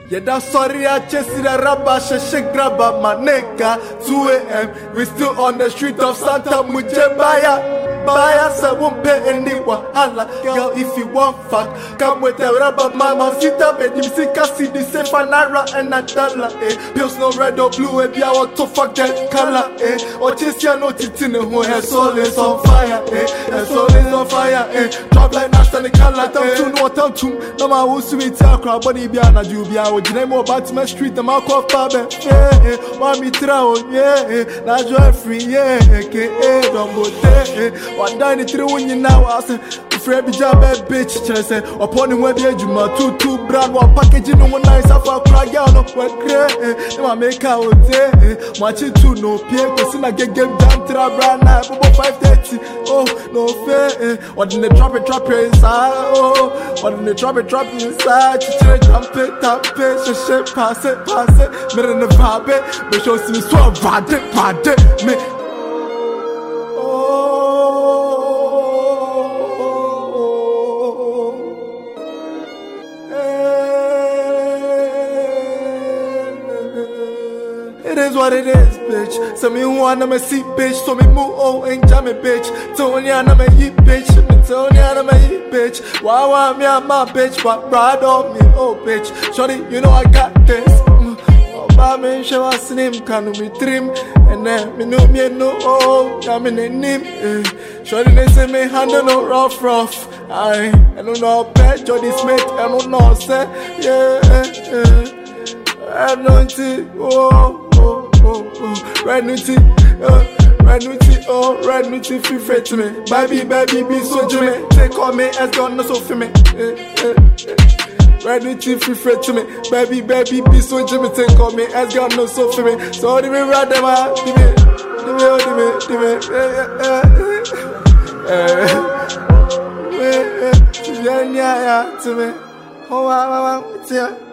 Yeah, that's sorry, I just see the rubber, shake grabber, my nigga. 2 a.m. We still on the street of Santa Mujebaya. Buy us, I won't pay any wahala. Girl, if you want fuck, come with the rubber, mama. Sit up and you see, see the safe and naira and a dollar. Pills no red or blue, if you want to fuck that color. Or just you know, Titin, who has soul is on fire. Her soul is on fire. Drop like Nasta the color. Time to no matter who's sweet, crowd, body behind a jubia. Would you name more Batman Street, the Mark of Faber? Want me throw, yeah, now joy free, yeah, don't go there. What done it through when you now ask Free be job bitch, chase upon the web edge, my two brand one packaging no one nice after crack out no crack. No make out there, watch it to no peer, cause I get game down to a brand now, 5:30. Oh, no fair, what in the drop it inside, oh, what in the drop it inside, jump it, tap it, shit, pass it, mirror in the vibe, but show me so bad, me. It is what it is, bitch. So me wanna me see, bitch. So me move oh and jam it, bitch. Tony and me eat, bitch. Tony and me eat, bitch. Why want me and my bitch? But ride on me, oh bitch. Shorty, you know I got this. Oh, by me, she was slim, can we trim? And then me know me no oh, I'm in the name. Shorty they say me handle no rough. I don't know bad, Jody Smith. I don't know say yeah. I don't see oh. Red nutty, red nutty, feel free to me. Baby, be so Jimmy. Take on me as God no so for me. Red nutty, feel free to me. Baby, be so Jimmy. Take on me as God no so for me. So the me ride them out, the me, to me. Oh,